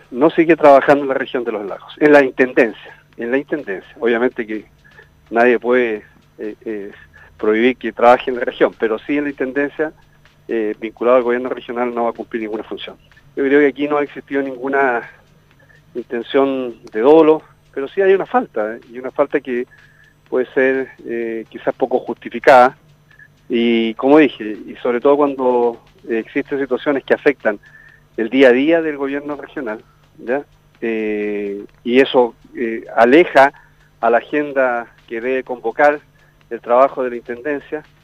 no sigue trabajando en la región de los lagos, en la intendencia, obviamente que nadie puede prohibir que trabaje en la región, pero sí en la intendencia, vinculado al gobierno regional, no va a cumplir ninguna función. Yo creo que aquí no ha existido ninguna intención de dolo, pero sí hay una falta, y una falta que puede ser quizás poco justificada, y como dije, y sobre todo cuando existen situaciones que afectan el día a día del gobierno regional, ¿ya? Y eso aleja a la agenda que debe convocar el trabajo de la Intendencia,